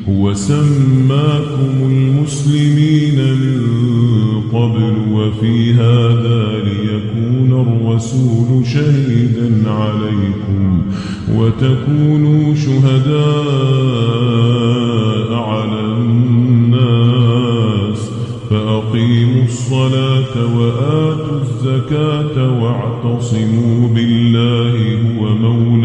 هو سماكم المسلمين من قبل وفي هذا ليكون الرسول شهيدا عليكم وتكونوا شهداء على الناس فأقيموا الصلاة وآتوا الزكاة واعتصموا بالله هو مولاكم